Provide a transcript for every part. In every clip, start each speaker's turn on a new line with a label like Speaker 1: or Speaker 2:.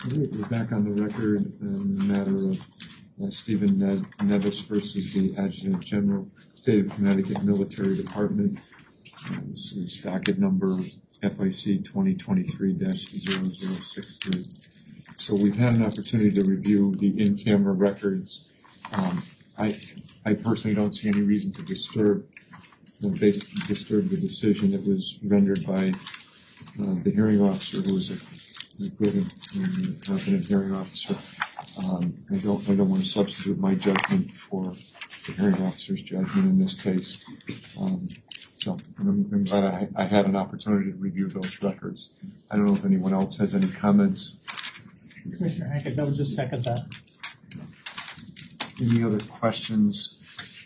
Speaker 1: We're back on the record in the matter of Stephen Nevis versus the Adjutant General, State of Connecticut Military Department. This is docket number FIC 2023-0063. So we've had an opportunity to review the in-camera records. I personally don't see any reason to disturb the decision that was rendered by the hearing officer, who was a good and competent hearing officer. I don't want to substitute my judgment for the hearing officer's judgment in this case. So I'm glad I had an opportunity to review those records. I don't know if anyone else has any comments.
Speaker 2: Commissioner Hankins, I would just second that.
Speaker 1: Any other questions?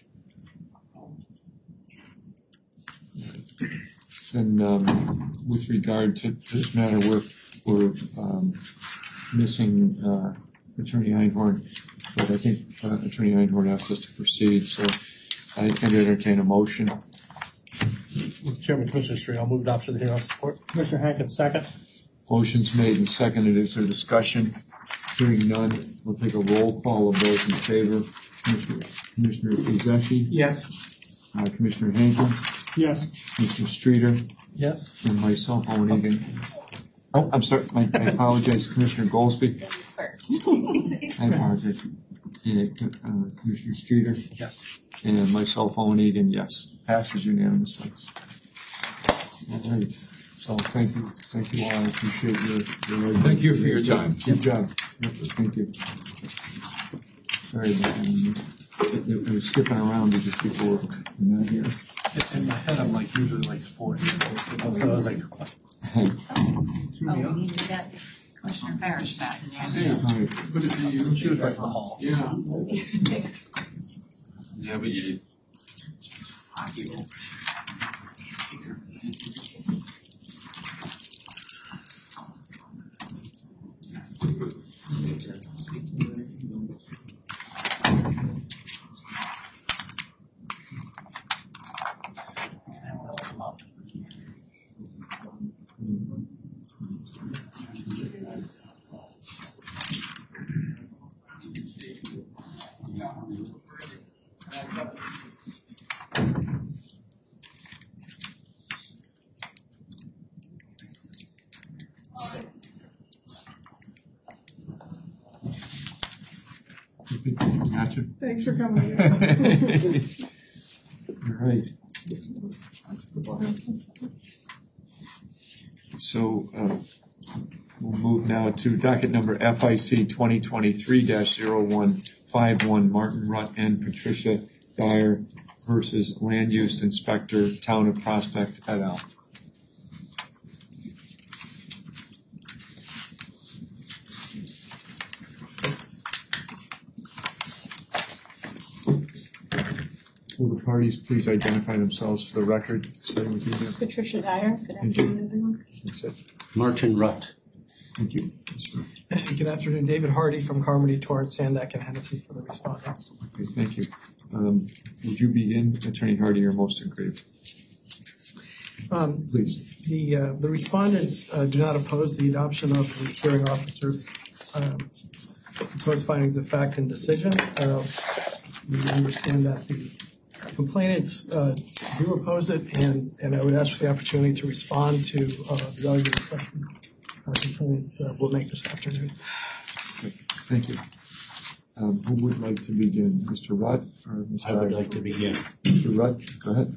Speaker 1: And with regard to this matter, we're missing Attorney Einhorn, but I think Attorney Einhorn asked us to proceed, so I can entertain a motion.
Speaker 3: Mr. Chairman, Commissioner Street, I'll move adoption of the hearing officer report.
Speaker 2: Commissioner Hankins, second.
Speaker 1: Motion's made and seconded. Is there discussion? Hearing none, we'll take a roll call of those in favor. Commissioner Izzeshi?
Speaker 2: Yes.
Speaker 1: Commissioner Hankins?
Speaker 2: Yes.
Speaker 1: Mr. Streeter?
Speaker 3: Yes.
Speaker 1: And myself, Owen Egan. Oh, I'm sorry. I apologize, Commissioner Goldsby.
Speaker 4: First.
Speaker 1: I apologize. Commissioner Streeter?
Speaker 3: Yes.
Speaker 1: And myself, Owen Egan, yes. Passes unanimously. All right. So thank you all. I appreciate your
Speaker 5: Thank you for your time.
Speaker 1: Good job. Thank you. Sorry, it was skipping around because people were not here.
Speaker 3: In my head, I'm like usually like 40. So I was like,
Speaker 4: Oh, we need to get Commissioner Parrish back.
Speaker 5: But if you
Speaker 3: she was right in the hall.
Speaker 5: yeah. Yeah, but you did.
Speaker 1: Gotcha.
Speaker 6: Thanks for coming.
Speaker 1: All right. So we'll move now to docket number FIC 2023-0151, Martin Rutt and Patricia Dyer versus Land Use Inspector, Town of Prospect et al. Will the parties please identify themselves for the record? Starting with you, Jim.
Speaker 4: Patricia Dyer. Good afternoon, everyone.
Speaker 1: That's it.
Speaker 7: Martin Rutt.
Speaker 1: Thank you.
Speaker 6: And good afternoon, David Hardy from Carmody, Torrance, Sandak, and Hennessy for the respondents.
Speaker 1: Okay, thank you. Would you begin, Attorney Hardy, or most aggrieved? Please.
Speaker 6: The respondents do not oppose the adoption of the hearing officer's proposed findings of fact and decision. We understand that the complainants do oppose it, and I would ask for the opportunity to respond to the arguments that complainants will make this afternoon.
Speaker 1: Thank you. Who would like to begin, Mr. Rutt or Mr.
Speaker 7: I would like to begin.
Speaker 1: Mr. Rutt, go ahead.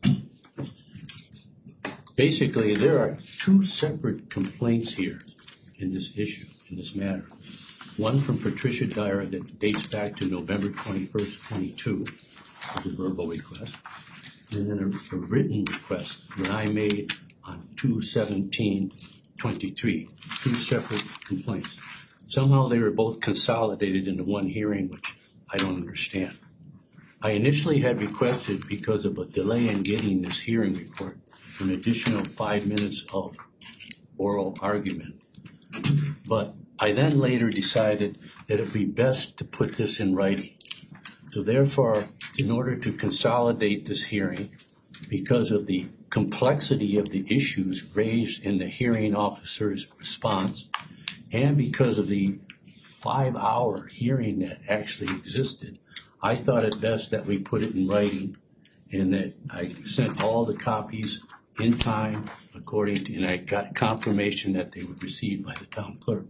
Speaker 7: Basically, there are two separate complaints here in this issue, in this matter. One from Patricia Dyer that dates back to November 21st, 22, as a verbal request, and then a written request that I made on 2/17/23, two separate complaints. Somehow they were both consolidated into one hearing, which I don't understand. I initially had requested, because of a delay in getting this hearing report, an additional 5 minutes of oral argument. But I then later decided that it would be best to put this in writing. So therefore, in order to consolidate this hearing, because of the complexity of the issues raised in the hearing officer's response and because of the 5-hour hearing that actually existed, I thought it best that we put it in writing and that I sent all the copies in time and I got confirmation that they were received by the town clerk.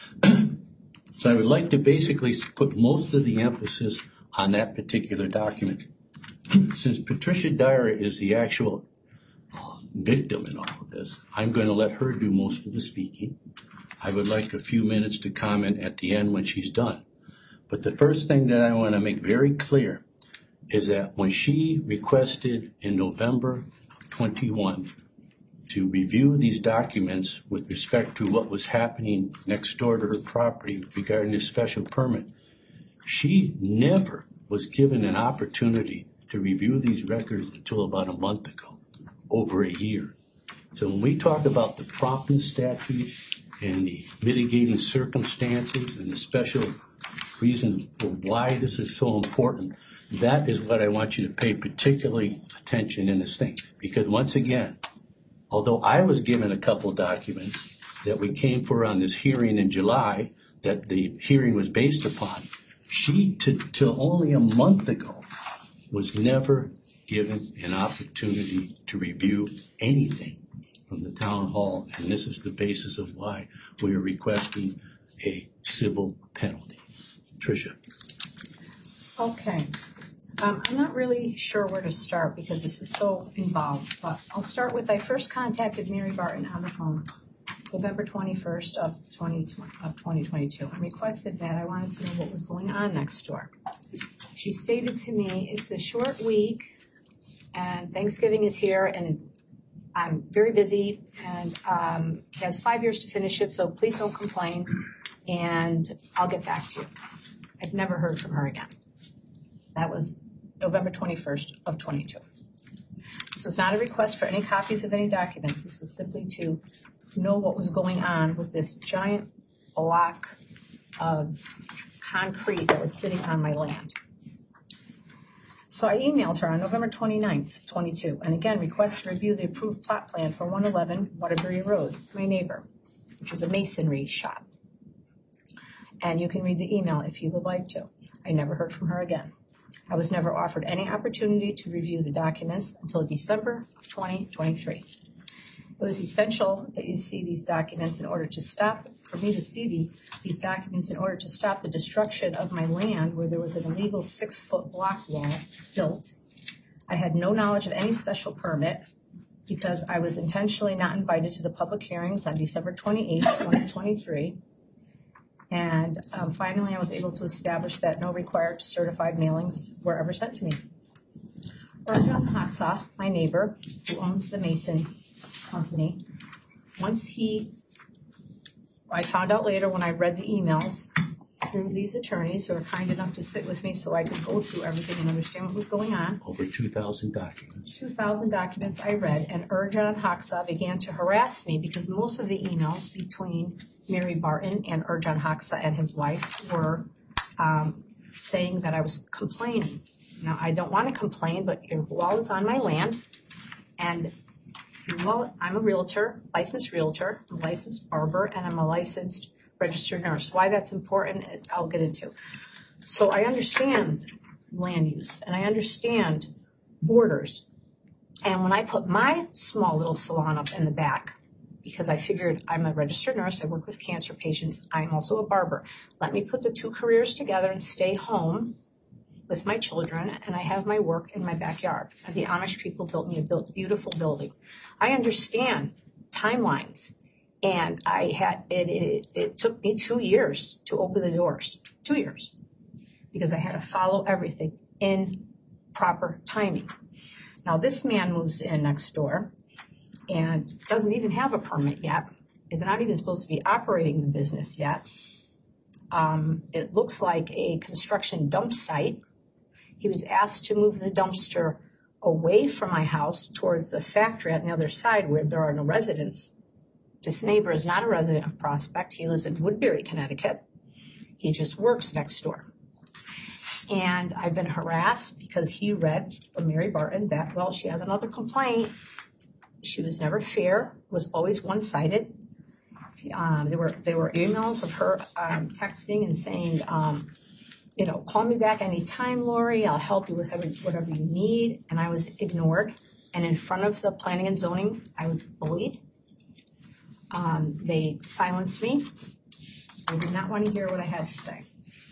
Speaker 7: So I would like to basically put most of the emphasis on that particular document. Since Patricia Dyer is the actual victim in all of this, I'm going to let her do most of the speaking. I would like a few minutes to comment at the end when she's done. But the first thing that I want to make very clear is that when she requested in November of 21 to review these documents with respect to what was happening next door to her property regarding this special permit, she never was given an opportunity to review these records until about a month ago, over a year. So when we talk about the promptness statute and the mitigating circumstances and the special reason for why this is so important, that is what I want you to pay particularly attention in this thing. Because once again, although I was given a couple documents that we came for on this hearing in July, that the hearing was based upon, she, till only a month ago, was never given an opportunity to review anything from the town hall, and this is the basis of why we are requesting a civil penalty. Tricia.
Speaker 4: Okay. I'm not really sure where to start because this is so involved, but I'll start with I first contacted Mary Barton on the phone November 21st of 2022 and requested that I wanted to know what was going on next door. She stated to me, it's a short week and Thanksgiving is here and I'm very busy and he has 5 years to finish it, so please don't complain and I'll get back to you. I've never heard from her again. That was November 21st of 22. This was not a request for any copies of any documents. This was simply to know what was going on with this giant block of concrete that was sitting on my land. So I emailed her on November 29th, 22, and again request to review the approved plot plan for 111 Waterbury Road, my neighbor, which is a masonry shop. And you can read the email if you would like to. I never heard from her again. I was never offered any opportunity to review the documents until December of 2023. It was essential that you see these documents in order to stop, for me to see these documents in order to stop the destruction of my land where there was an illegal 6-foot block wall built. I had no knowledge of any special permit because I was intentionally not invited to the public hearings on December 28, 2023. And finally, I was able to establish that no required certified mailings were ever sent to me. Erjan Hatsa, my neighbor, who owns the Mason company, I found out later when I read the emails through these attorneys who are kind enough to sit with me so I could go through everything and understand what was going on.
Speaker 7: Over 2,000 documents.
Speaker 4: 2,000 documents I read, and Erjan Haksa began to harass me because most of the emails between Mary Barton and Erjan Haksa and his wife were saying that I was complaining. Now, I don't want to complain, but your wall is on my land, and well, I'm a realtor, I'm a licensed barber, and I'm a licensed registered nurse. Why that's important, I'll get into. So I understand land use, and I understand borders. And when I put my small little salon up in the back, because I figured I'm a registered nurse, I work with cancer patients, I'm also a barber. Let me put the two careers together and stay home with my children, and I have my work in my backyard. And the Amish people built me a beautiful building. I understand timelines, and it took me 2 years to open the doors, 2 years, because I had to follow everything in proper timing. Now this man moves in next door and doesn't even have a permit yet, is not even supposed to be operating the business yet. It looks like a construction dump site. He was asked to move the dumpster away from my house towards the factory on the other side where there are no residents. This neighbor is not a resident of Prospect. He lives in Woodbury, Connecticut. He just works next door. And I've been harassed because he read from Mary Barton that, well, she has another complaint. She was never fair, was always one-sided. There were emails of her texting and saying, call me back anytime, Lori. I'll help you with whatever you need. And I was ignored. And in front of the planning and zoning, I was bullied. They silenced me. They did not want to hear what I had to say.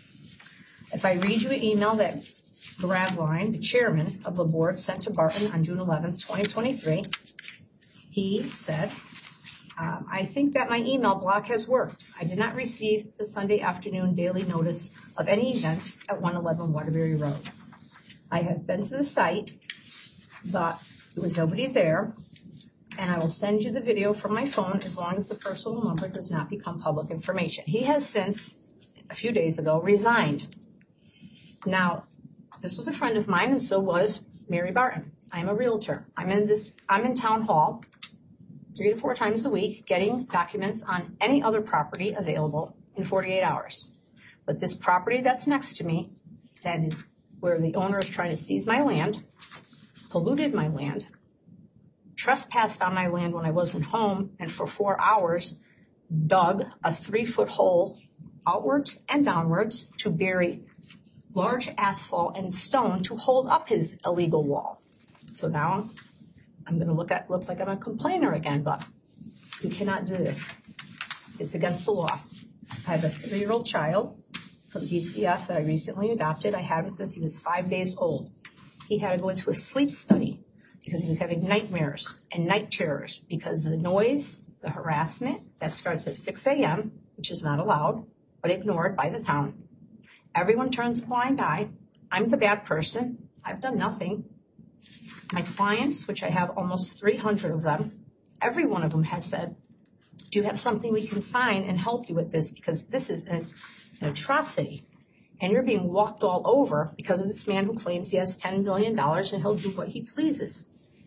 Speaker 4: If I read you an email that Gradline, the chairman of the board, sent to Barton on June 11, 2023, he said, I think that my email block has worked. I did not receive the Sunday afternoon daily notice of any events at 111 Waterbury Road. I have been to the site, but there was nobody there, and I will send you the video from my phone as long as the personal number does not become public information. He has since, a few days ago, resigned. Now, this was a friend of mine, and so was Mary Barton. I'm a realtor. I'm in town hall 3 to 4 times a week getting documents on any other property available in 48 hours. But this property that's next to me, that is where the owner is trying to seize my land, polluted my land, trespassed on my land when I wasn't home, and for 4 hours dug a 3-foot hole outwards and downwards to bury large asphalt and stone to hold up his illegal wall. So now I'm going to look like I'm a complainer again, but you cannot do this. It's against the law. I have a 3-year-old child from DCF that I recently adopted. I had him since he was 5 days old. He had to go into a sleep study because he was having nightmares and night terrors because of the noise, the harassment that starts at 6 a.m., which is not allowed, but ignored by the town. Everyone turns a blind eye. I'm the bad person. I've done nothing. My clients, which I have almost 300 of them, every one of them has said, do you have something we can sign and help you with this? Because this is an atrocity. And you're being walked all over because of this man who claims he has $10 billion and he'll do what he pleases.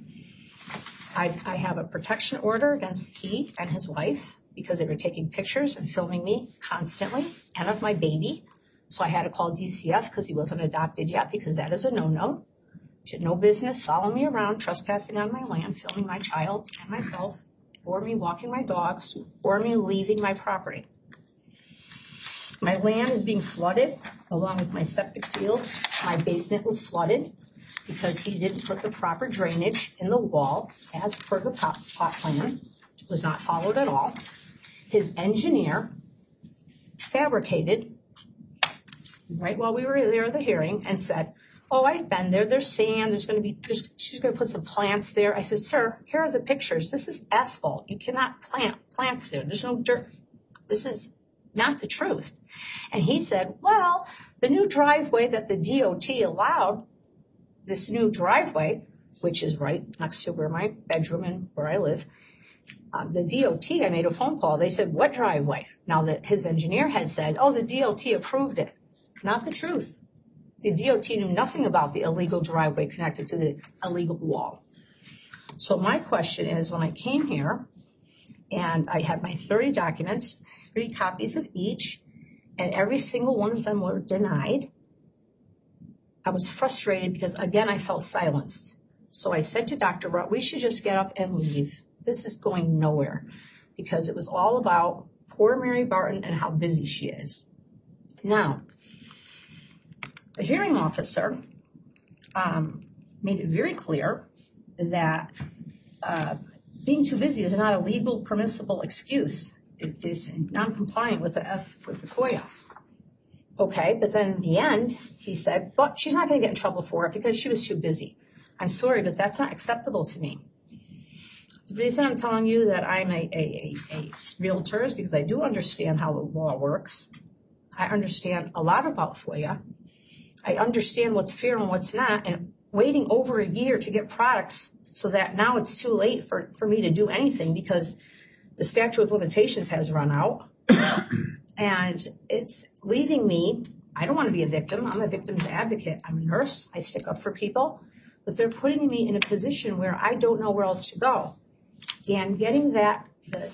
Speaker 4: I have a protection order against he and his wife because they were taking pictures and filming me constantly and of my baby. So I had to call DCF because he wasn't adopted yet because that is a no-no. She had no business following me around, trespassing on my land, filming my child and myself, or me walking my dogs, or me leaving my property. My land is being flooded along with my septic field. My basement was flooded because he didn't put the proper drainage in the wall as per the plot plan. It was not followed at all. His engineer fabricated right while we were there at the hearing and said, oh, I've been there. There's sand. She's going to put some plants there. I said, sir, here are the pictures. This is asphalt. You cannot plant plants there. There's no dirt. This is not the truth. And he said, well, the new driveway that the DOT allowed, this new driveway, which is right next to where my bedroom and where I live, the DOT, I made a phone call. They said, what driveway? Now that his engineer had said, oh, the DOT approved it. Not the truth. The DOT knew nothing about the illegal driveway connected to the illegal wall. So my question is, when I came here and I had my 30 documents, 3 copies of each, and every single one of them were denied, I was frustrated because, again, I felt silenced. So I said to Dr. Rutt, we should just get up and leave. This is going nowhere because it was all about poor Mary Barton and how busy she is. Now, the hearing officer made it very clear that being too busy is not a legal permissible excuse. It is non-compliant with the FOIA. Okay, but then in the end, he said, but she's not going to get in trouble for it because she was too busy. I'm sorry, but that's not acceptable to me. The reason I'm telling you that I'm a realtor is because I do understand how the law works. I understand a lot about FOIA. I understand what's fair and what's not, and waiting over a year to get products so that now it's too late for me to do anything because the statute of limitations has run out. And it's leaving me, I don't want to be a victim. I'm a victim's advocate. I'm a nurse. I stick up for people. But they're putting me in a position where I don't know where else to go. And getting that, the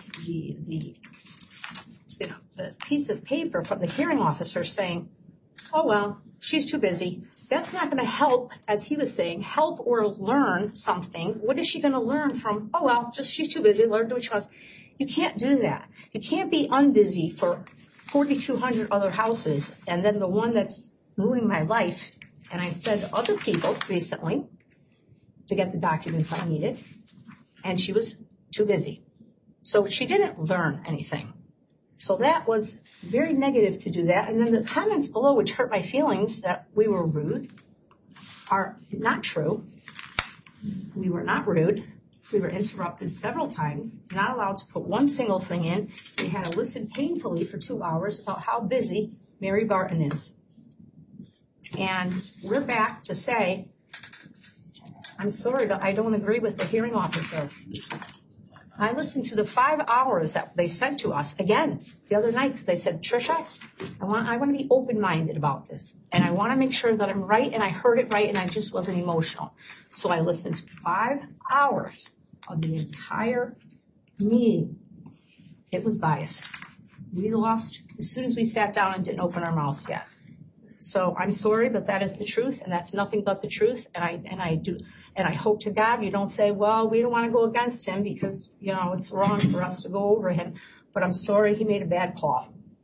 Speaker 4: piece of paper from the hearing officer saying, oh, well, she's too busy. That's not going to help, as he was saying, help or learn something. What is she going to learn from, oh, well, just she's too busy, let her do what she wants. You can't do that. You can't be unbusy for 4,200 other houses and then the one that's ruining my life. And I said to other people recently to get the documents I needed, and she was too busy. So she didn't learn anything. So that was very negative to do that. And then the comments below, which hurt my feelings that we were rude, are not true. We were not rude. We were interrupted several times, not allowed to put one single thing in. We had to listen painfully for 2 hours about how busy Mary Barton is. And we're back to say, I'm sorry, but I don't agree with the hearing officer. I listened to the 5 hours that they sent to us again the other night because I said, Tricia, I want to be open-minded about this. And I want to make sure that I'm right and I heard it right and I just wasn't emotional. So I listened to 5 hours of the entire meeting. It was biased. We lost as soon as we sat down and didn't open our mouths yet. So I'm sorry, but that is the truth, and that's nothing but the truth. And I hope to God you don't say, well, we don't want to go against him because, you know, it's wrong for us to go over him. But I'm sorry he made a bad call.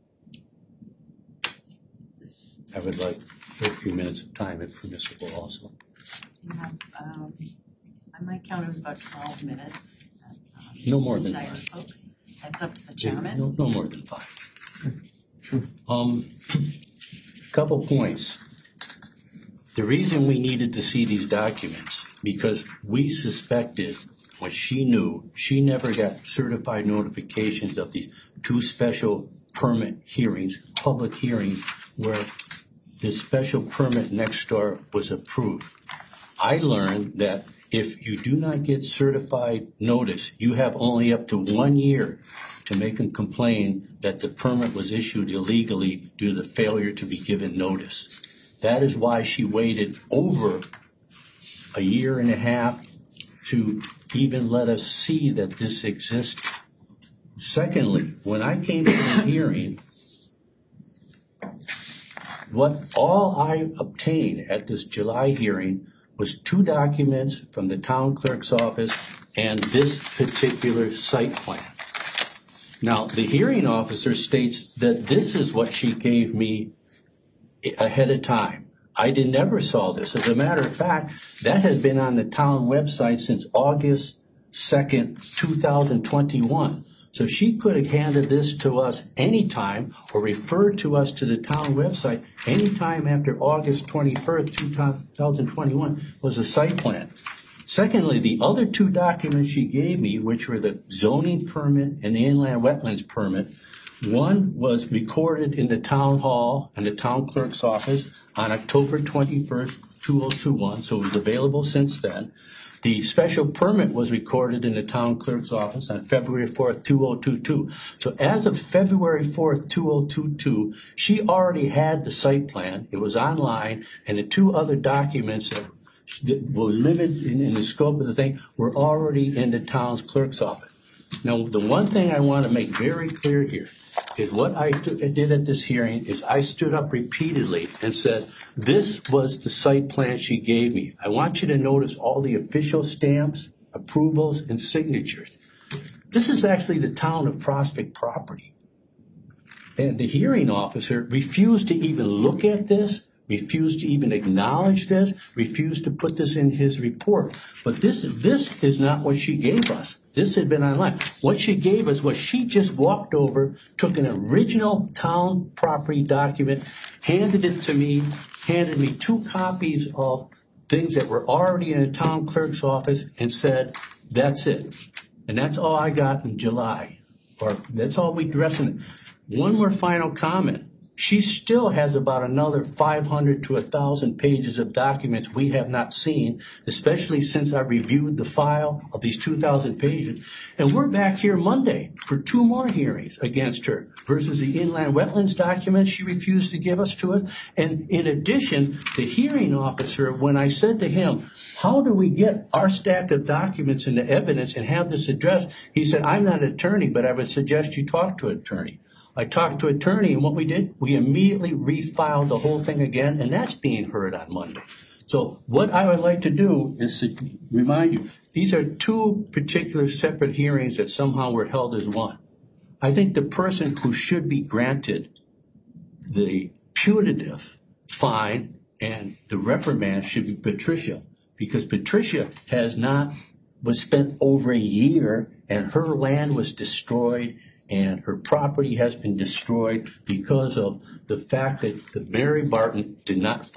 Speaker 7: I would like a few minutes of time if permissible also.
Speaker 8: You have, on my count, it was about 12 minutes.
Speaker 7: No more than
Speaker 8: Snyder
Speaker 7: 5.
Speaker 8: spoke. That's up to the chairman.
Speaker 7: No more than 5. Couple points. The reason we needed to see these documents, because we suspected when she knew she never got certified notifications of these 2 special permit hearings, public hearings, where the special permit next door was approved. I learned that if you do not get certified notice, you have only up to 1 year to make a complaint that the permit was issued illegally due to the failure to be given notice. That is why she waited over a year and a half to even let us see that this existed. Secondly, when I came to the hearing, all I obtained at this July hearing was 2 documents from the town clerk's office and this particular site plan. Now, the hearing officer states that this is what she gave me ahead of time. I never saw this. As a matter of fact, that has been on the town website since August 2nd, 2021. So she could have handed this to us anytime or referred to us to the town website anytime after August 21st, 2021 was a site plan. Secondly, the other 2 documents she gave me, which were the zoning permit and the inland wetlands permit, one was recorded in the town hall and the town clerk's office on October 21st, 2021, so it was available since then. The special permit was recorded in the town clerk's office on February 4th, 2022. So as of February 4th, 2022, she already had the site plan. It was online, and the 2 other documents that were limited in the scope of the thing were already in the town's clerk's office. Now, the one thing I want to make very clear here is what I did at this hearing is I stood up repeatedly and said, this was the site plan she gave me. I want you to notice all the official stamps, approvals, and signatures. This is actually the town of Prospect property. And the hearing officer refused to even look at this, refused to even acknowledge this, refused to put this in his report. But this is not what she gave us. This had been online. What she gave us was she just walked over, took an original town property document, handed it to me, handed me 2 copies of things that were already in the town clerk's office and said, that's it. And that's all I got in July. Or that's all we addressed. One more final comment. She still has about another 500 to 1,000 pages of documents we have not seen, especially since I reviewed the file of these 2,000 pages. And we're back here Monday for 2 more hearings against her versus the inland wetlands documents she refused to give us to us. And in addition, the hearing officer, when I said to him, how do we get our stack of documents into evidence and have this addressed? He said, I'm not an attorney, but I would suggest you talk to an attorney. I talked to an attorney, and what we did, we immediately refiled the whole thing again, and that's being heard on Monday. So what I would like to do is to remind you, these are two particular separate hearings that somehow were held as one. I think the person who should be granted the punitive fine and the reprimand should be Patricia, because Patricia was spent over a year and her land was destroyed and her property has been destroyed because of the fact that Mary Barton did not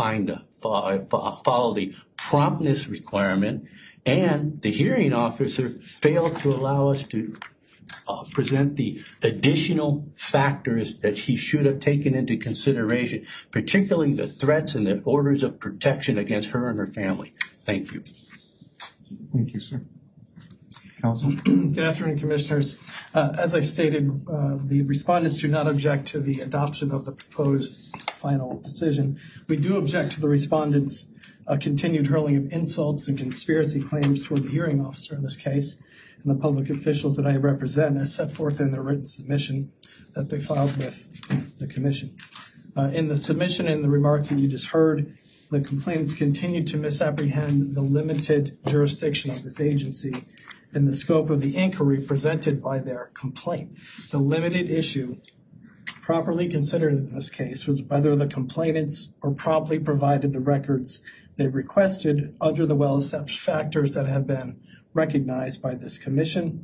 Speaker 7: follow the promptness requirement, and the hearing officer failed to allow us to present the additional factors that he should have taken into consideration, particularly the threats and the orders of protection against her and her family. Thank you.
Speaker 1: Thank you, sir. Counsel?
Speaker 6: Good afternoon, Commissioners. As I stated, the respondents do not object to the adoption of the proposed final decision. We do object to the respondents' continued hurling of insults and conspiracy claims toward the hearing officer in this case and the public officials that I represent, as set forth in their written submission that they filed with the Commission. In the submission and the remarks that you just heard, the complainants continue to misapprehend the limited jurisdiction of this agency in the scope of the inquiry presented by their complaint. The limited issue properly considered in this case was whether the complainants were promptly provided the records they requested under the well-established factors that have been recognized by this Commission.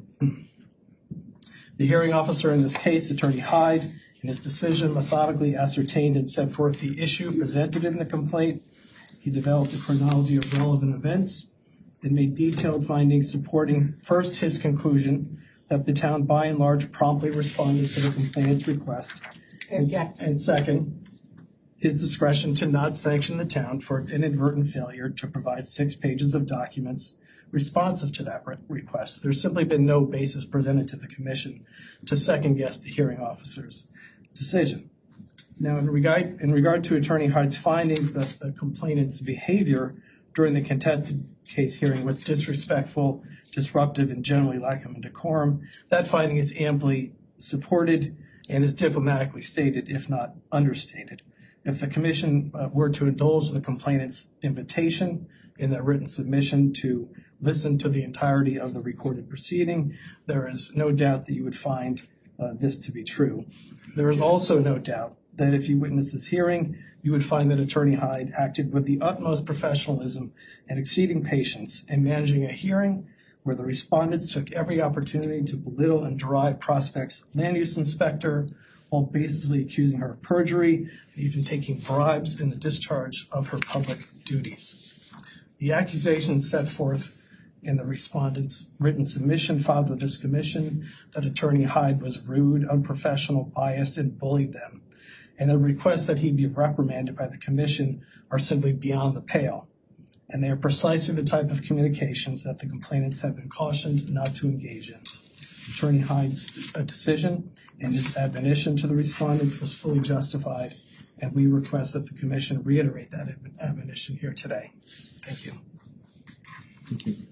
Speaker 6: The hearing officer in this case, Attorney Hyde, in his decision methodically ascertained and set forth the issue presented in the complaint. He developed a chronology of relevant events and made detailed findings supporting, first, his conclusion that the town by and large promptly responded to the complainant's request, and second, his discretion to not sanction the town for its inadvertent failure to provide 6 pages of documents responsive to that request. There's simply been no basis presented to the Commission to second-guess the hearing officer's decision. Now, in regard to Attorney Hyde's findings that the complainant's behavior during the contested case hearing was disrespectful, disruptive, and generally lacking in decorum, that finding is amply supported and is diplomatically stated, if not understated. If the Commission were to indulge the complainant's invitation in their written submission to listen to the entirety of the recorded proceeding, there is no doubt that you would find this to be true. There is also no doubt that if you witness this hearing, you would find that Attorney Hyde acted with the utmost professionalism and exceeding patience in managing a hearing where the respondents took every opportunity to belittle and deride Prospect's land use inspector while basically accusing her of perjury and even taking bribes in the discharge of her public duties. The accusations set forth in the respondent's written submission filed with this Commission that Attorney Hyde was rude, unprofessional, biased, and bullied them, and the requests that he be reprimanded by the Commission are simply beyond the pale. And they are precisely the type of communications that the complainants have been cautioned not to engage in. Attorney Hyde's decision and his admonition to the respondent was fully justified, and we request that the Commission reiterate that admonition here today. Thank you.
Speaker 1: Thank you.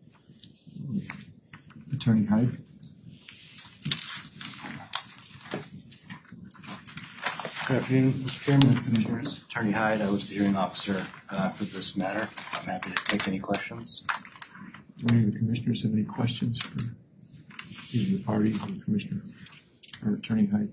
Speaker 1: Attorney Hyde?
Speaker 9: Good afternoon, Mr. Chairman, Commissioners. Attorney Hyde, I was the hearing officer for this matter. I'm happy to take any questions.
Speaker 1: Do any of the Commissioners have any questions for either the party or the Commissioner or Attorney Hyde?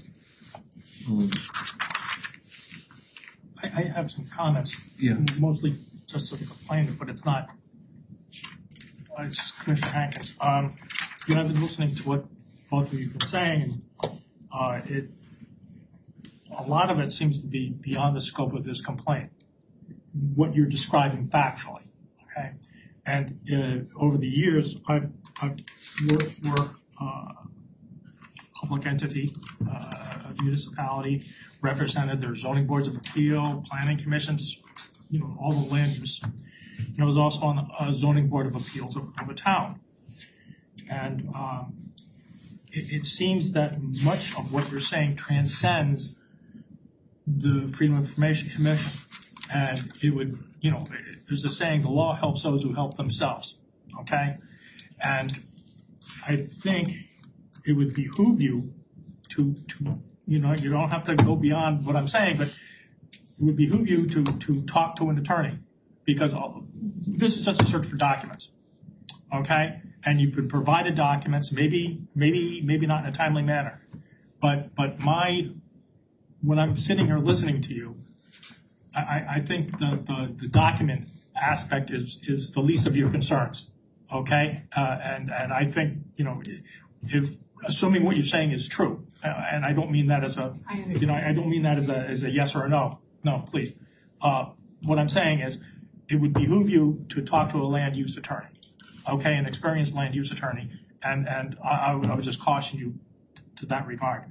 Speaker 2: I have some comments.
Speaker 1: Yeah.
Speaker 2: Mostly just to the complainant, but it's not. It's Commissioner Hankins. I've been listening to what both of you have been saying, and a lot of it seems to be beyond the scope of this complaint, what you're describing factually, okay? And over the years, I've worked for a public entity, a municipality, represented their zoning boards of appeal, planning commissions, all the land use. I was also on a zoning board of appeals of a town. And it seems that much of what you're saying transcends the Freedom of Information Commission. And it would, there's a saying, the law helps those who help themselves, okay? And I think it would behoove you to you don't have to go beyond what I'm saying, but it would behoove you to talk to an attorney because this is just a search for documents, okay? And you've been provided documents, maybe not in a timely manner, but when I'm sitting here listening to you, I think the document aspect is the least of your concerns, okay? And I think, if assuming what you're saying is true, and I don't mean that as a, I don't mean that as a yes or a no. No, please. What I'm saying is, it would behoove you to talk to a land use attorney, okay, an experienced land use attorney, and I would just caution you to that regard.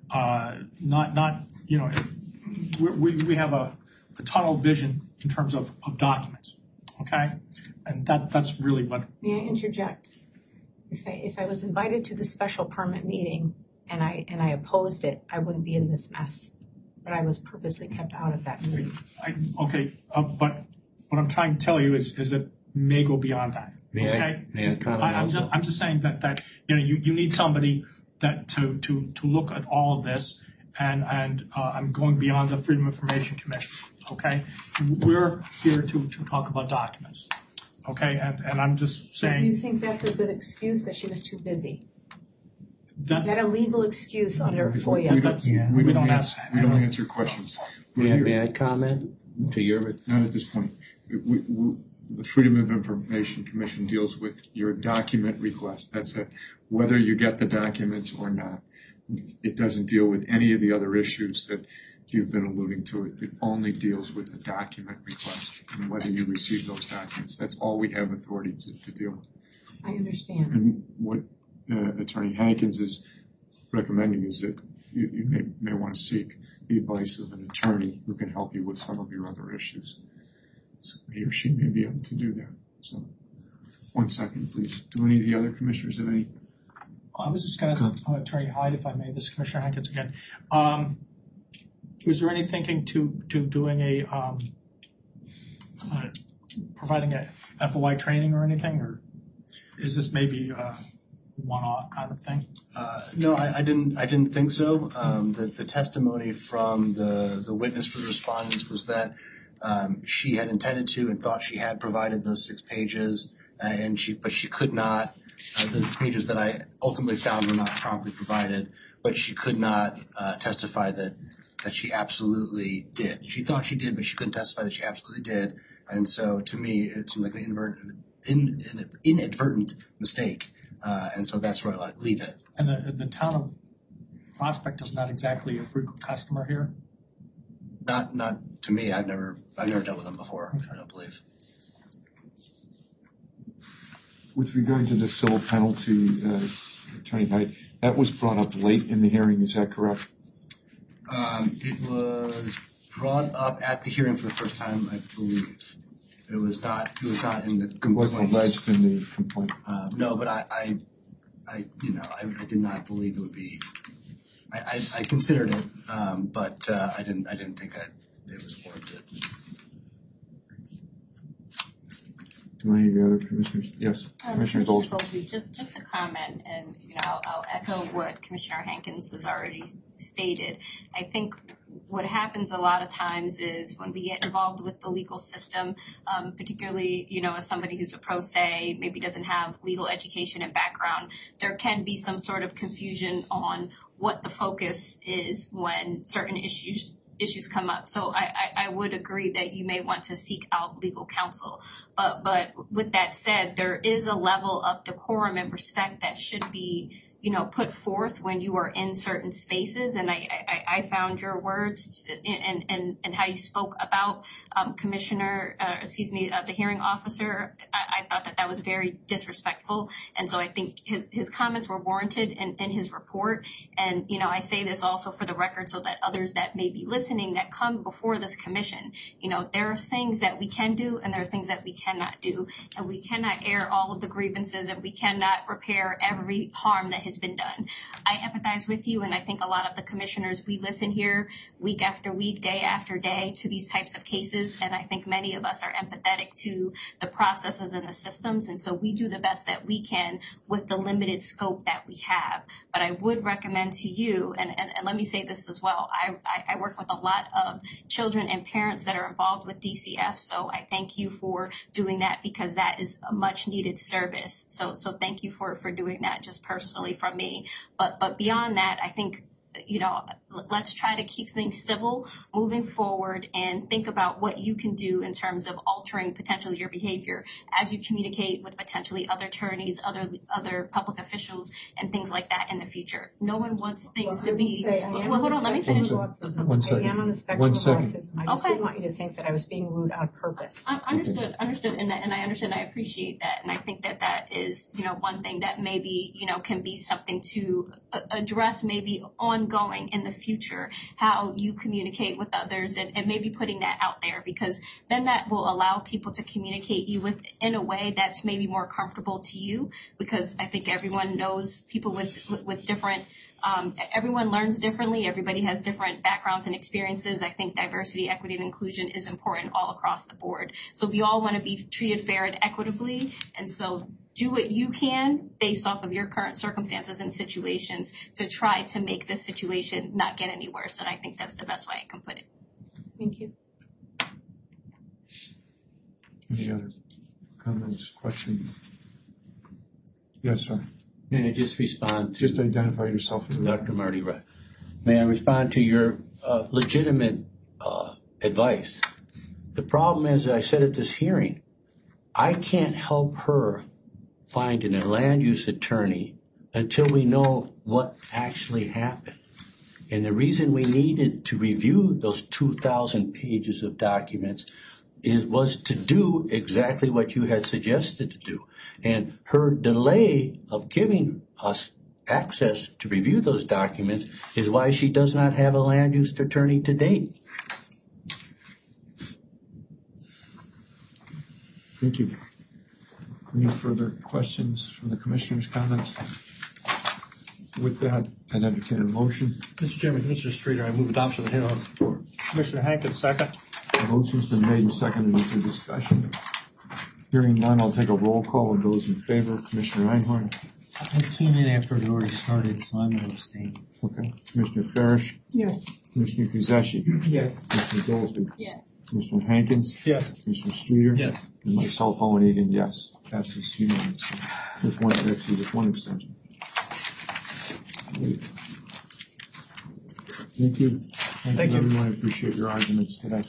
Speaker 2: We have a tunnel vision in terms of documents, okay, and that's really what.
Speaker 4: May I interject? If I was invited to the special permit meeting and I opposed it, I wouldn't be in this mess. But I was purposely kept out of that meeting.
Speaker 2: But what I'm trying to tell you is it may go beyond that. Okay?
Speaker 7: May I comment?
Speaker 2: I'm just saying that you need somebody that to look at all of this, and I'm going beyond the Freedom of Information Commission. Okay, we're here to talk about documents. Okay, and I'm just saying.
Speaker 4: Do you think that's a good excuse that she was too busy?
Speaker 2: Is that
Speaker 4: a legal excuse under FOIA?
Speaker 1: We don't answer questions.
Speaker 7: May I comment to your?
Speaker 1: Not at this point. The Freedom of Information Commission deals with your document request. That's it. Whether you get the documents or not, it doesn't deal with any of the other issues that you've been alluding to. It only deals with a document request and whether you receive those documents. That's all we have authority to deal with.
Speaker 4: I understand.
Speaker 1: And what Attorney Hankins is recommending is that you may want to seek the advice of an attorney who can help you with some of your other issues. So he or she may be able to do that. So 1 second, please. Do any of the other commissioners have any?
Speaker 2: I was just going to ask Attorney Hyde, if I may, this is Commissioner Hankins again. Was there any thinking to doing providing a FOI training or anything, or is this maybe a one-off kind of thing?
Speaker 9: No, I didn't think so. The testimony from the witness for the respondents was that she had intended to and thought she had provided those 6 pages, but she could not. The pages that I ultimately found were not promptly provided, but she could not testify that she absolutely did. She thought she did, but she couldn't testify that she absolutely did. And so, to me, it seemed like an inadvertent mistake. And so that's where I leave it.
Speaker 2: And the town of Prospect is not exactly a frequent customer here?
Speaker 9: Not to me. I've never dealt with them before. Okay. I don't believe.
Speaker 1: With regard to the civil penalty, Attorney Hyde, that was brought up late in the hearing. Is that correct?
Speaker 9: It was brought up at the hearing for the first time, I believe. It was not in the complaint. It
Speaker 1: wasn't alleged in the complaint.
Speaker 9: No, but I did not believe it would be. I considered it, but I didn't think it was warranted.
Speaker 1: Do any of the other commissioners? Yes, Commissioner Goldsby.
Speaker 10: Just a comment, and I'll echo what Commissioner Hankins has already stated. I think what happens a lot of times is when we get involved with the legal system, particularly as somebody who's a pro se, maybe doesn't have legal education and background, there can be some sort of confusion on what the focus is when certain issues come up. So I would agree that you may want to seek out legal counsel. But with that said, there is a level of decorum and respect that should be put forth when you are in certain spaces. And I found your words and how you spoke about the hearing officer. I thought that was very disrespectful. And so I think his comments were warranted in his report. And, I say this also for the record so that others that may be listening that come before this commission, there are things that we can do and there are things that we cannot do. And we cannot air all of the grievances and we cannot repair every harm that has been done. I empathize with you, and I think a lot of the commissioners, we listen here week after week, day after day to these types of cases, and I think many of us are empathetic to the processes and the systems, and so we do the best that we can with the limited scope that we have. But I would recommend to you, and let me say this as well, I work with a lot of children and parents that are involved with DCF, so I thank you for doing that because that is a much needed service. So thank you for doing that just personally from me. But beyond that, I think, let's try to keep things civil moving forward and think about what you can do in terms of altering potentially your behavior as you communicate with potentially other attorneys, other public officials, and things like that in the future. No one wants things to be. Well, hold on, let me finish.
Speaker 1: One
Speaker 4: I am on the spectrum of autism. I just
Speaker 10: Okay.
Speaker 4: didn't want you to think that I was being rude on purpose.
Speaker 10: Understood, and I understand. I appreciate that, and I think that is one thing that maybe can be something to address maybe ongoing in the future, how you communicate with others, and maybe putting that out there, because then that will allow people to communicate you with in a way that's maybe more comfortable to you, because I think everyone knows people with different. Everyone learns differently. Everybody has different backgrounds and experiences. I think diversity, equity, and inclusion is important all across the board. So we all want to be treated fair and equitably. And so do what you can based off of your current circumstances and situations to try to make this situation not get any worse. And I think that's the best way I can put it.
Speaker 4: Thank you.
Speaker 1: Any other comments, questions? Yes, sir.
Speaker 7: May I just respond to
Speaker 1: Just identify yourself for the record.
Speaker 7: Dr. Marty Wright? May I respond to your legitimate advice? The problem is, I said at this hearing, I can't help her find a land use attorney until we know what actually happened. And the reason we needed to review those 2,000 pages of documents was to do exactly what you had suggested to do. And her delay of giving us access to review those documents is why she does not have a land use attorney to date.
Speaker 1: Thank you. Any further questions from the commissioners' comments? With that, I'd entertain a motion.
Speaker 3: Mr. Chairman, Commissioner Streeter, I move adoption of the hearing report.
Speaker 2: Commissioner Hankins, second.
Speaker 1: The motion's been made and seconded. Is there discussion? Hearing none, I'll take a roll call of those in favor. Commissioner Einhorn.
Speaker 11: I came in after it already started, so I'm going to abstain.
Speaker 1: Okay. Commissioner Farish.
Speaker 6: Yes.
Speaker 1: Commissioner Kuzeshi.
Speaker 6: Yes.
Speaker 1: Commissioner Goldsby.
Speaker 10: Yes.
Speaker 1: Commissioner Hankins.
Speaker 3: Yes.
Speaker 1: Commissioner Streeter.
Speaker 3: Yes.
Speaker 1: And myself, Owen Egan, yes. Passes unanimously. With one extension. Thank you.
Speaker 6: Thank you.
Speaker 1: Everyone, I appreciate your arguments today.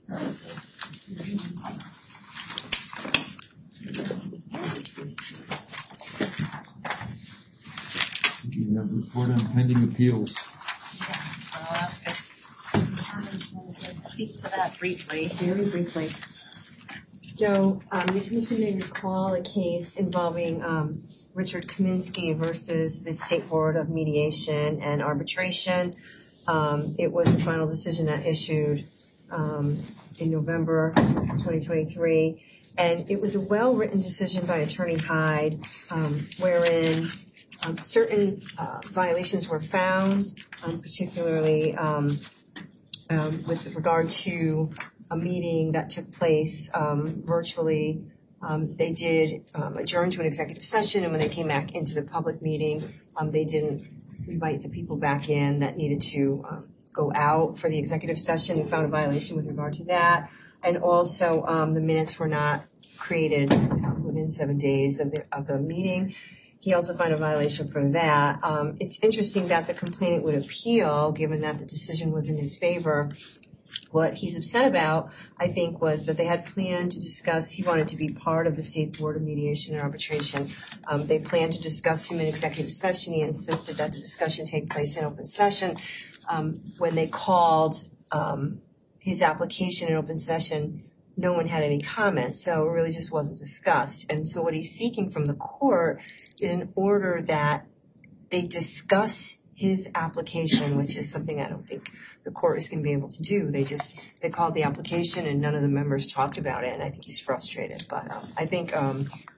Speaker 1: You have a report on pending appeals.
Speaker 8: Yes, I'll ask if Carmen can speak to that briefly.
Speaker 12: Very briefly. So the commission may recall a case involving Richard Kaminsky versus the State Board of Mediation and Arbitration. It was the final decision that issued in November 2023. And it was a well-written decision by Attorney Hyde, wherein certain violations were found, particularly with regard to a meeting that took place virtually. They did adjourn to an executive session, and when they came back into the public meeting, they didn't invite the people back in that needed to go out for the executive session, and found a violation with regard to that. And also, the minutes were not created within 7 days of the meeting. He also found a violation for that. It's interesting that the complainant would appeal, given that the decision was in his favor. What he's upset about, I think, was that they had planned to discuss, he wanted to be part of the State Board of Mediation and Arbitration. They planned to discuss him in executive session. He insisted that the discussion take place in open session. When they called his application in open session, no one had any comments, so it really just wasn't discussed. And so what he's seeking from the court is an order that they discuss his application, which is something I don't think the court is going to be able to do. They called the application and none of the members talked about it, and I think he's frustrated. But I think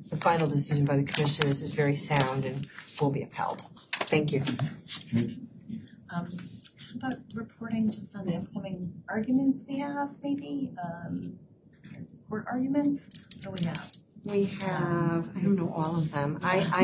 Speaker 12: the final decision by the commission is very sound and will be upheld. Thank you.
Speaker 8: How about reporting just on the upcoming arguments we have, maybe? Court arguments? What do we have?
Speaker 12: We have, I don't know all of them.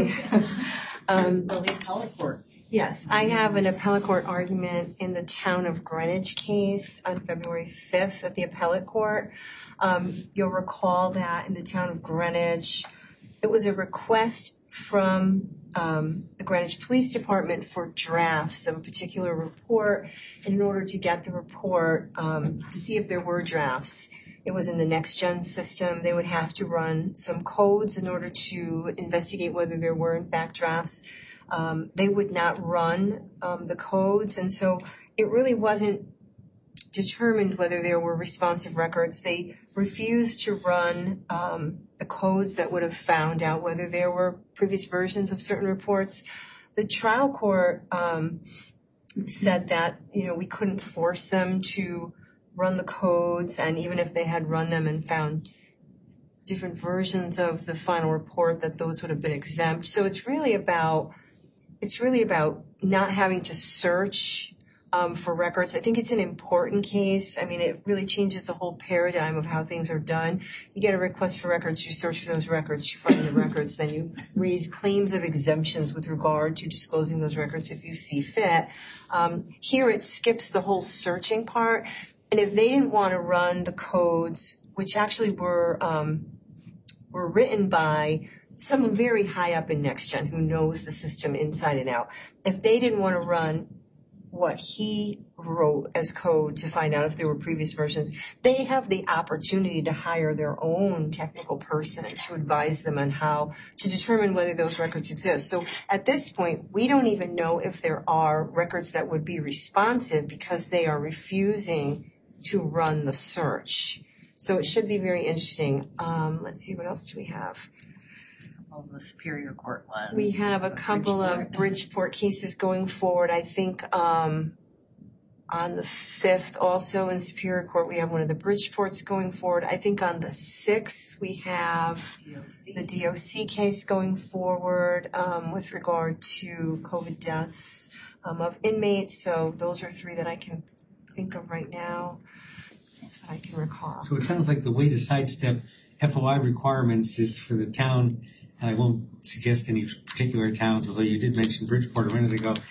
Speaker 8: The appellate court.
Speaker 12: Yes, I have an appellate court argument in the Town of Greenwich case on February 5th at the appellate court. You'll recall that in the Town of Greenwich, it was a request from the Greenwich Police Department for drafts of a particular report. And in order to get the report, to see if there were drafts, it was in the NextGen system. They would have to run some codes in order to investigate whether there were in fact drafts. They would not run the codes, and so it really wasn't determined whether there were responsive records. They refused to run the codes that would have found out whether there were previous versions of certain reports. The trial court said that, we couldn't force them to run the codes, and even if they had run them and found different versions of the final report, that those would have been exempt. So it's really about not having to search for records. I think it's an important case. I mean, it really changes the whole paradigm of how things are done. You get a request for records, you search for those records, you find the records, then you raise claims of exemptions with regard to disclosing those records if you see fit. Here it skips the whole searching part. And if they didn't want to run the codes, which actually were written by someone very high up in NextGen who knows the system inside and out, if they didn't want to run what he wrote as code to find out if there were previous versions, they have the opportunity to hire their own technical person to advise them on how to determine whether those records exist. So at this point, we don't even know if there are records that would be responsive because they are refusing to run the search. So it should be very interesting. Let's see, what else do we have?
Speaker 8: All the Superior Court ones.
Speaker 12: We have a couple of Bridgeport cases going forward. I think on the 5th also in Superior Court, we have one of the Bridgeports going forward. I think on the 6th, we have the DOC case going forward with regard to COVID deaths of inmates. So those are three that I can think of right now. That's what I can recall.
Speaker 11: So it sounds like the way to sidestep FOI requirements is for the town, and I won't suggest any particular towns, although you did mention Bridgeport a minute ago,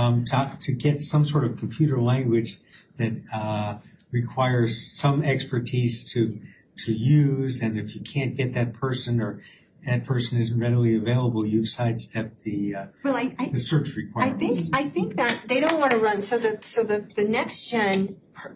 Speaker 11: to get some sort of computer language that requires some expertise to use, and if you can't get that person or that person isn't readily available, you've sidestepped the search requirements.
Speaker 12: I think that they don't want to run. So the NextGen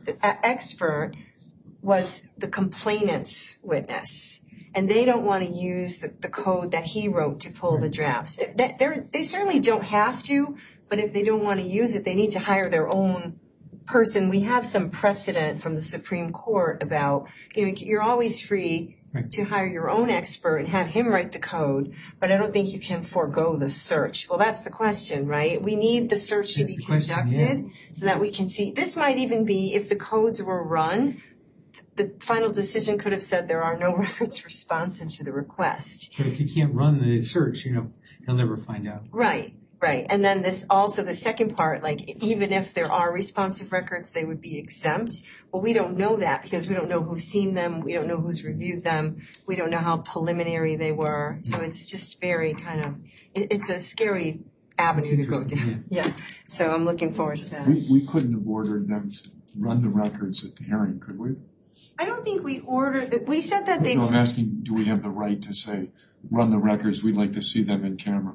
Speaker 12: expert was the complainant's witness, and they don't want to use the code that he wrote to pull the drafts. They certainly don't have to, but if they don't want to use it, they need to hire their own person. We have some precedent from the Supreme Court about, you're always free to hire your own expert and have him write the code, but I don't think you can forego the search. Well, that's the question, right? We need the search to be conducted so that we can see. This might even be, if the codes were run, the final decision could have said there are no records responsive to the request.
Speaker 11: But if you can't run the search, you'll never find out.
Speaker 12: Right. And then this also, the second part, even if there are responsive records, they would be exempt. Well, we don't know that because we don't know who's seen them. We don't know who's reviewed them. We don't know how preliminary they were. So it's just very it's a scary avenue to go down. Yeah. So I'm looking forward to that.
Speaker 1: We couldn't have ordered them to run the records at the hearing, could we?
Speaker 12: I don't think we ordered, we said that they.
Speaker 1: No, I'm asking, do we have the right to say, run the records, we'd like to see them in camera?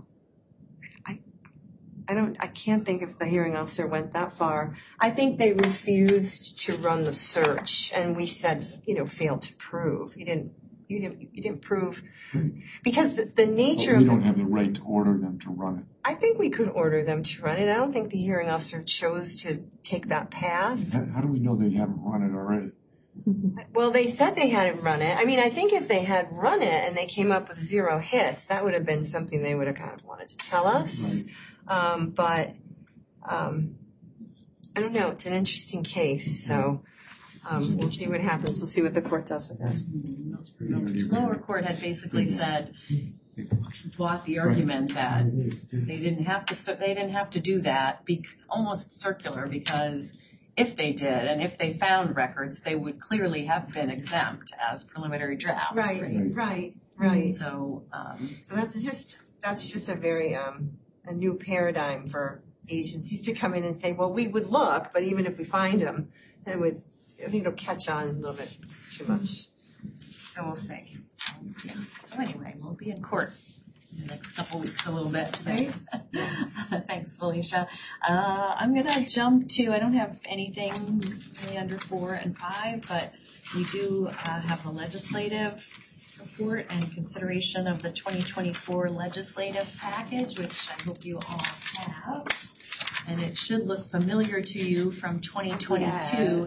Speaker 12: I can't think if the hearing officer went that far. I think they refused to run the search, and we said, failed to prove. You didn't prove, because the nature of.
Speaker 1: We don't have the right to order them to run it.
Speaker 12: I think we could order them to run it. I don't think the hearing officer chose to take that path.
Speaker 1: How do we know they haven't run it already?
Speaker 12: Well, they said they hadn't run it. I mean, I think if they had run it and they came up with 0 hits, that would have been something they would have kind of wanted to tell us. Right. But I don't know. It's an interesting case, so we'll see what happens. We'll see what the court does with that.
Speaker 8: The lower court had basically said, bought the argument that they didn't have to do that, almost circular, because if they did and if they found records, they would clearly have been exempt as preliminary drafts.
Speaker 12: Right. So that's just a very a new paradigm for agencies to come in and say, well, we would look, but even if we find them, I think it'll catch on a little bit too much. So we'll see. So anyway, we'll be in court in the next couple weeks a little bit.
Speaker 8: Right? Thanks, Felicia. I'm going to jump to, I don't have anything really under 4 and 5, but we do have the legislative report and consideration of the 2024 legislative package, which I hope you all have. And it should look familiar to you from 2022 and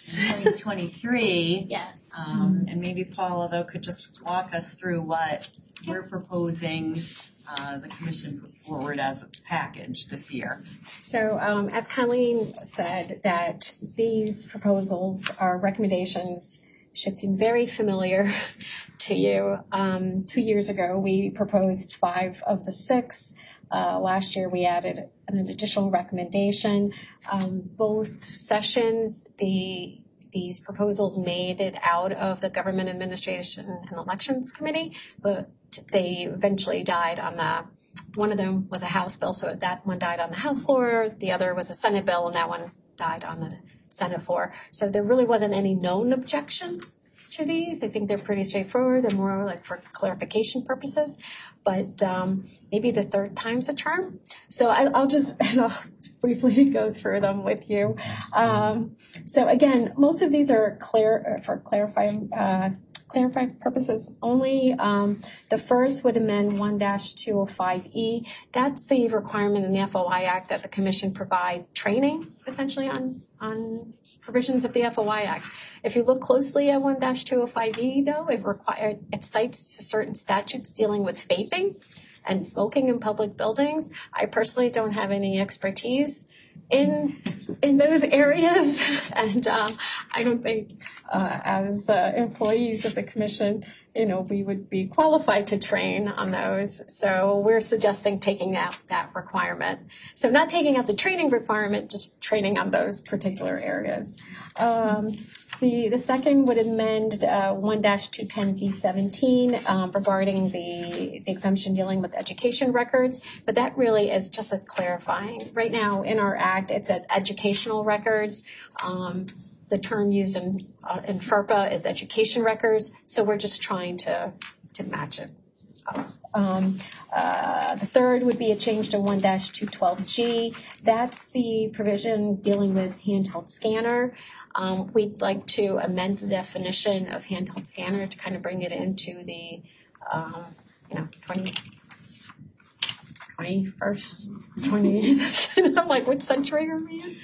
Speaker 8: 2023.
Speaker 10: Yes.
Speaker 8: And maybe Paula, though, could just walk us through what we're proposing the commission put forward as its package this year.
Speaker 13: So as Colleen said, that these proposals are recommendations should seem very familiar to you. 2 years ago, we proposed 5 of the 6. Last year, we added an additional recommendation. Both sessions, these proposals made it out of the Government Administration and Elections Committee, but they eventually died on one of them was a House bill, so that one died on the House floor. The other was a Senate bill, and that one died on the Senate floor. So there really wasn't any known objection to these. I think they're pretty straightforward. They're more like for clarification purposes, but maybe the third time's a charm. So I'll just briefly go through them with you. So again, most of these are for clarifying purposes only. The first would amend 1-205E. That's the requirement in the FOI Act that the Commission provide training, essentially, on provisions of the FOI Act. If you look closely at 1-205E, though, it cites certain statutes dealing with vaping and smoking in public buildings. I personally don't have any expertise in those areas, and I don't think as employees of the Commission, we would be qualified to train on those. So we're suggesting taking out that requirement. So not taking out the training requirement, just training on those particular areas. The second would amend 1-210B17 regarding the exemption dealing with education records, but that really is just a clarifying. Right now in our act, it says educational records. The term used in FERPA is education records, so we're just trying to match it up. The third would be a change to 1-212G. That's the provision dealing with handheld scanner. We'd like to amend the definition of handheld scanner to kind of bring it into the 21st, 22nd. I'm like, which century are we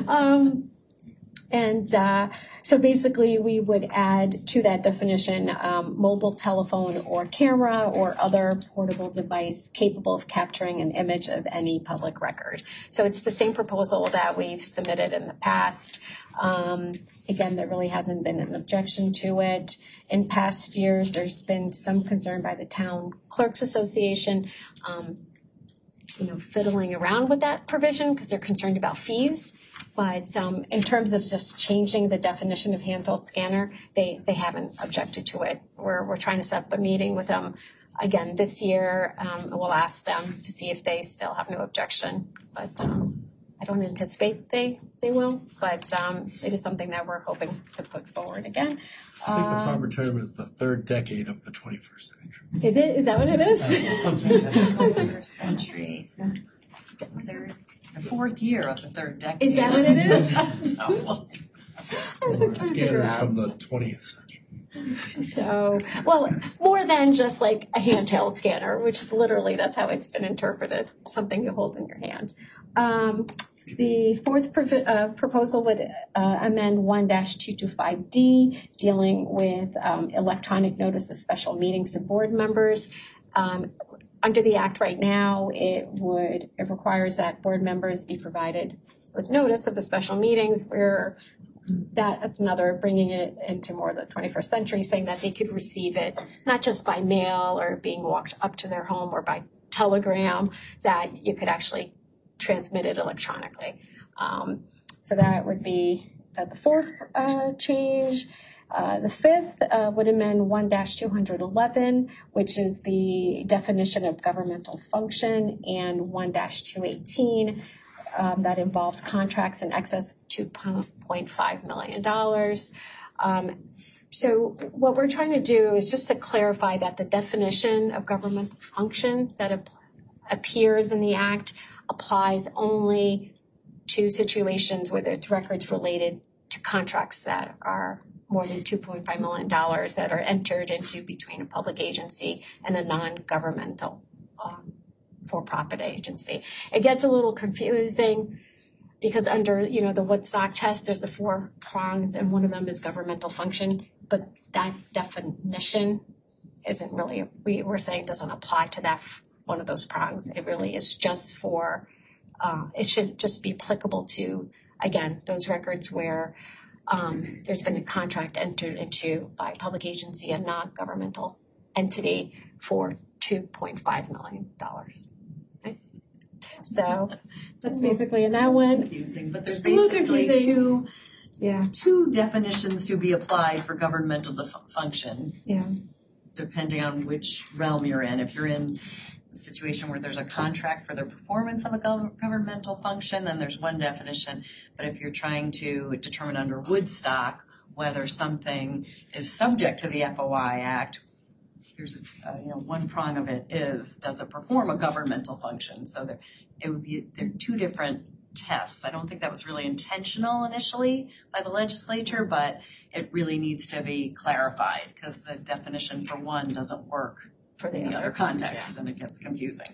Speaker 13: in? So basically, we would add to that definition mobile telephone or camera or other portable device capable of capturing an image of any public record. So it's the same proposal that we've submitted in the past. Again, there really hasn't been an objection to it. In past years, there's been some concern by the Town Clerks Association, fiddling around with that provision because they're concerned about fees. But in terms of just changing the definition of handheld scanner, they haven't objected to it. We're trying to set up a meeting with them again this year. We'll ask them to see if they still have no objection. But I don't anticipate they will. But it is something that we're hoping to put forward again.
Speaker 3: I think the proper term is the third decade of the 21st century.
Speaker 13: Is it? Is that what it is?
Speaker 8: 21st century. The fourth year of the third decade.
Speaker 13: Is that what it is?
Speaker 8: No.
Speaker 3: Scanners from the 20th century.
Speaker 13: So, well, more than just like a handheld scanner, which is literally, that's how it's been interpreted, something you hold in your hand. The fourth proposal would amend 1-225D, dealing with electronic notice of special meetings to board members. Under the Act right now, it requires that board members be provided with notice of the special meetings. We're That's another bringing it into more of the 21st century, saying that they could receive it not just by mail or being walked up to their home or by telegram, that you could actually transmit it electronically. So that would be the fourth change. The fifth would amend 1-211, which is the definition of governmental function, and 1-218 that involves contracts in excess of $2.5 million. So what we're trying to do is just to clarify that the definition of governmental function that appears in the Act applies only to situations where it's records related to contracts that are more than $2.5 million that are entered into between a public agency and a non-governmental for-profit agency. It gets a little confusing because under, the Woodstock test, there's the 4 prongs, and one of them is governmental function, but that definition isn't really, we're saying doesn't apply to that one of those prongs. It really is just for, it should just be applicable to, again, those records where there's been a contract entered into by a public agency and non-governmental entity for $2.5 million. Okay? So that's basically in that one.
Speaker 8: Confusing, but there's basically two definitions to be applied for governmental function.
Speaker 13: Yeah.
Speaker 8: Depending on which realm you're in. If you're in a situation where there's a contract for the performance of a governmental function, then there's one definition. But if you're trying to determine under Woodstock whether something is subject to the FOI Act, there's one prong of it is, does it perform a governmental function? So there are two different tests. I don't think that was really intentional initially by the legislature, but it really needs to be clarified because the definition for one doesn't work for the other context, and it gets confusing.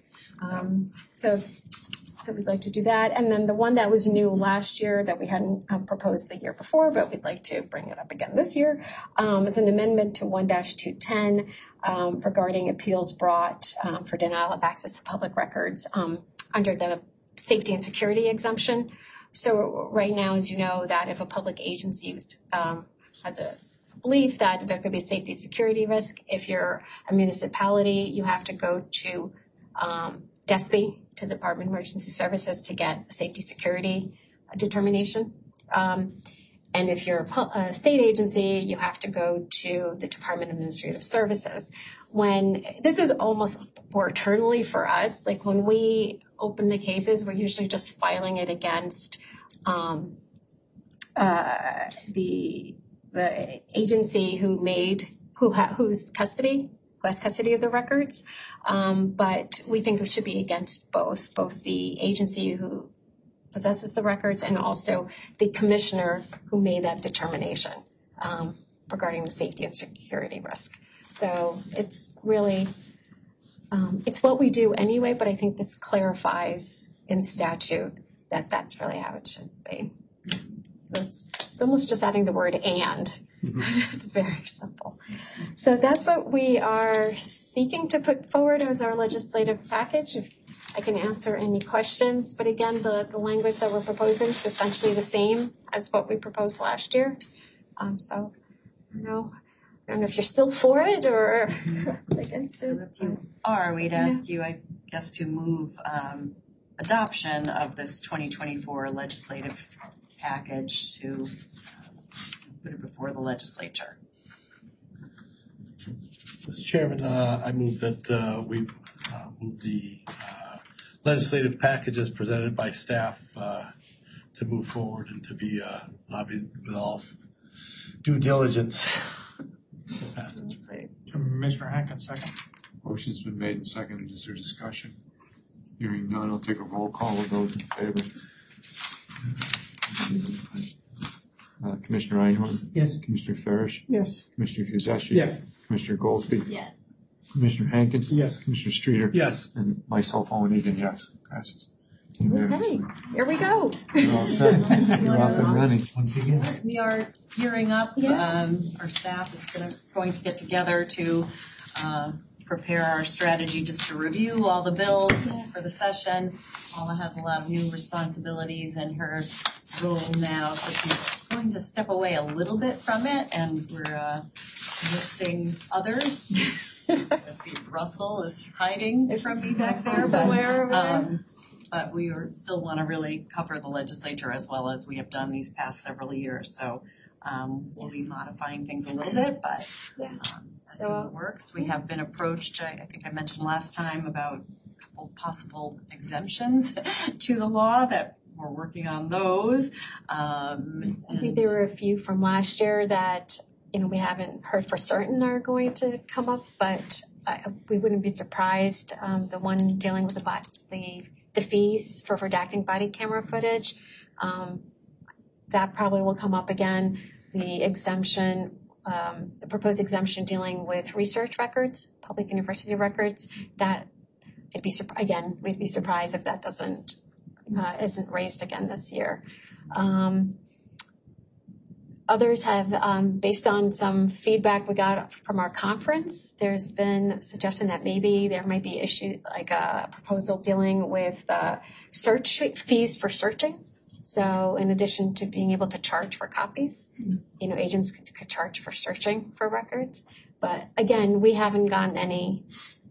Speaker 13: So we'd like to do that. And then the one that was new last year that we hadn't proposed the year before, but we'd like to bring it up again this year, is an amendment to 1-210 regarding appeals brought for denial of access to public records under the safety and security exemption. So right now, as you know, that if a public agency has a belief that there could be safety security risk, if you're a municipality, you have to go to DESPE, to the Department of Emergency Services, to get a safety security determination. And if you're a state agency, you have to go to the Department of Administrative Services. When this is almost more eternally for us, like when we open the cases, we're usually just filing it against the agency who has custody of the records. But we think it should be against both the agency who possesses the records and also the commissioner who made that determination regarding the safety and security risk. So it's really, it's what we do anyway, but I think this clarifies in statute that that's really how it should be. So it's almost just adding the word "and." It's very simple. So that's what we are seeking to put forward as our legislative package. If I can answer any questions, but again, the language that we're proposing is essentially the same as what we proposed last year. So I don't know if you're still for it or against it.
Speaker 8: So if you are, we'd ask you, I guess, to move adoption of this 2024 legislative package to put it before the legislature.
Speaker 3: Mr. Chairman, I move that we move the legislative package as presented by staff to move forward and to be lobbied with all due diligence.
Speaker 2: Commissioner Hankins, second.
Speaker 1: Motion's been made and seconded. Is there discussion? Hearing none, I'll take a roll call of those in favor. Commissioner Einhorn?
Speaker 11: Yes.
Speaker 1: Commissioner Farish?
Speaker 6: Yes.
Speaker 1: Commissioner Fuzeschi?
Speaker 6: Yes.
Speaker 1: Commissioner Goldsby?
Speaker 10: Yes.
Speaker 1: Commissioner Hankins?
Speaker 6: Yes.
Speaker 1: Commissioner Streeter?
Speaker 3: Yes.
Speaker 1: And myself, Owen Egan, yes. Passes unanimously.
Speaker 13: Okay, here we go.
Speaker 1: You're all set. You're off and running.
Speaker 11: Once again.
Speaker 8: We are gearing up.
Speaker 13: Yes.
Speaker 8: Our staff is going to get together to prepare our strategy just to review all the bills for the session. Paula has a lot of new responsibilities in her role now, so she's going to step away a little bit from it, and we're listing others. I see Russell is hiding from me back there, but we still want to really cover the legislature as well as we have done these past several years. So we'll be modifying things a little bit, but that's how it works. We have been approached, I think I mentioned last time, about a couple possible exemptions to the law that we're working on those.
Speaker 13: I think there were a few from last year that we haven't heard for certain are going to come up, but we wouldn't be surprised. The one dealing with the fees for redacting body camera footage, that probably will come up again. The exemption, the proposed exemption dealing with research records, public university records, that we'd be surprised if that isn't raised again this year. Others have, based on some feedback we got from our conference, there's been a suggestion that maybe there might be issue, like a proposal dealing with search fees for searching. So in addition to being able to charge for copies, agents could charge for searching for records. But again, we haven't gotten any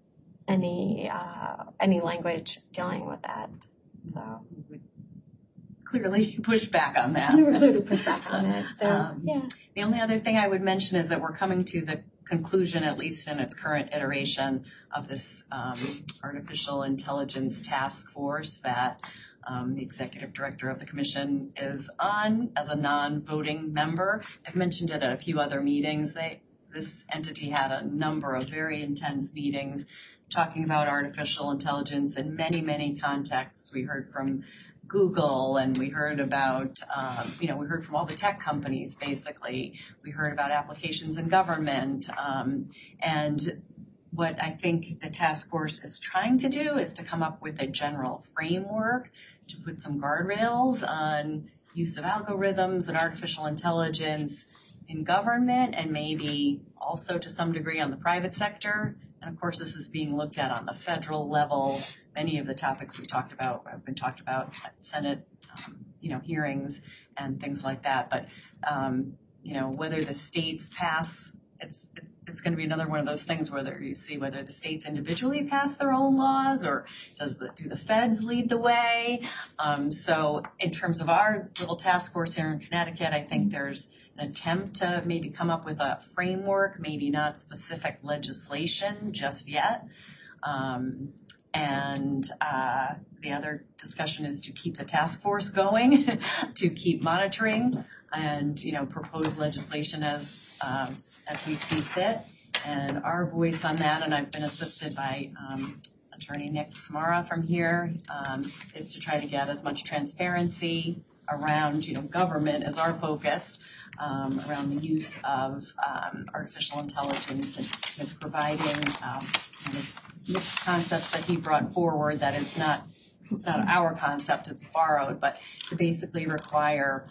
Speaker 13: language dealing with that. So
Speaker 8: clearly push back on that.
Speaker 13: We were clearly push back on it. So
Speaker 8: The only other thing I would mention is that we're coming to the conclusion, at least in its current iteration, of this artificial intelligence task force that the executive director of the commission is on as a non-voting member. I've mentioned it at a few other meetings. This entity had a number of very intense meetings talking about artificial intelligence in many, many contexts. We heard from Google, and we heard about, we heard from all the tech companies, basically. We heard about applications in government. And what I think the task force is trying to do is to come up with a general framework to put some guardrails on use of algorithms and artificial intelligence in government, and maybe also to some degree on the private sector. And of course, this is being looked at on the federal level. Many of the topics we talked about have been talked about at Senate, hearings and things like that. But, whether the states pass, it's going to be another one of those things where you see whether the states individually pass their own laws, or do the feds lead the way? So in terms of our little task force here in Connecticut, I think there's an attempt to maybe come up with a framework, maybe not specific legislation just yet. And the other discussion is to keep the task force going, to keep monitoring and, propose legislation as we see fit. And our voice on that, and I've been assisted by Attorney Nick Samara from here, is to try to get as much transparency around, government as our focus, around the use of artificial intelligence, and providing concepts that he brought forward that it's not our concept, it's borrowed, but to basically require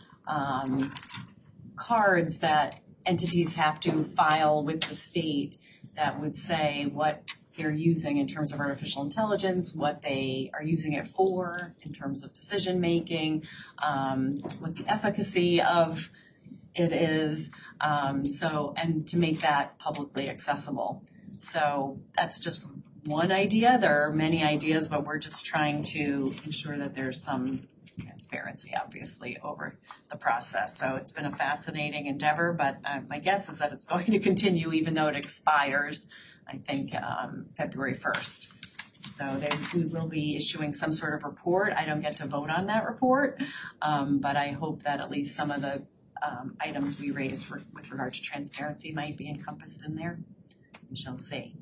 Speaker 8: cards that entities have to file with the state that would say what they're using in terms of artificial intelligence, what they are using it for in terms of decision making, what the efficacy of it is, and to make that publicly accessible. So that's just one idea. There are many ideas, but we're just trying to ensure that there's some transparency, obviously, over the process. So it's been a fascinating endeavor, but my guess is that it's going to continue even though it expires, I think, February 1st. So we will be issuing some sort of report. I don't get to vote on that report, but I hope that at least some of the items we raised with regard to transparency might be encompassed in there. We shall see.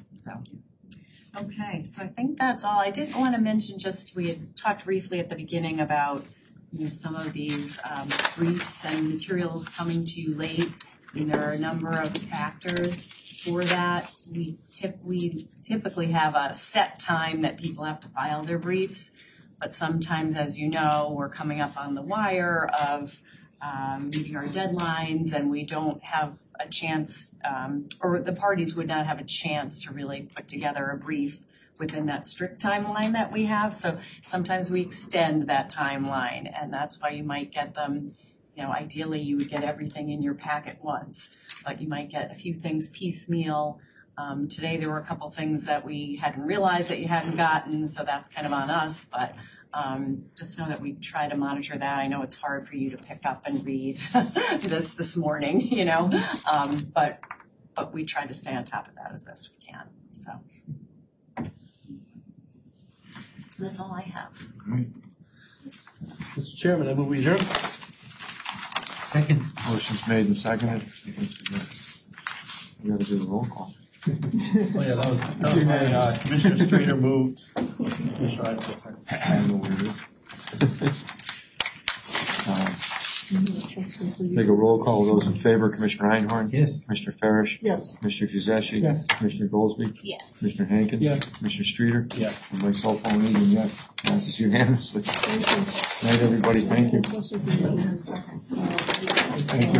Speaker 8: Okay, so I think that's all. I did want to mention we had talked briefly at the beginning about some of these briefs and materials coming to you late. There are a number of factors for that. We typically have a set time that people have to file their briefs, but sometimes, as you know, we're coming up on the wire of meeting our deadlines, and we don't have a chance, or the parties would not have a chance to really put together a brief within that strict timeline that we have. So sometimes we extend that timeline, and that's why you might get them, ideally you would get everything in your packet once, but you might get a few things piecemeal. Today there were a couple things that we hadn't realized that you hadn't gotten, so that's kind of on us, but just know that we try to monitor that. I know it's hard for you to pick up and read this morning, but we try to stay on top of that as best we can. So that's all I have.
Speaker 1: Right.
Speaker 3: Mr. Chairman, I move we adjourn.
Speaker 11: Second.
Speaker 1: Motion's made and seconded. We gotta do the roll call.
Speaker 3: Oh yeah, that was my Commissioner Strader moved. Commissioner Eifel seconded.
Speaker 1: I don't know what it is. Take a roll call. Those in favor, Commissioner Einhorn?
Speaker 11: Yes.
Speaker 1: Commissioner Farish?
Speaker 6: Yes.
Speaker 1: Commissioner Fuseshi?
Speaker 6: Yes.
Speaker 1: Commissioner Goldsby?
Speaker 10: Yes.
Speaker 1: Commissioner Hankins?
Speaker 6: Yes.
Speaker 1: Commissioner Streeter?
Speaker 3: Yes.
Speaker 1: And myself, Paul Egan, yes. Passes unanimously. Good night, everybody. Thank you. Thank you.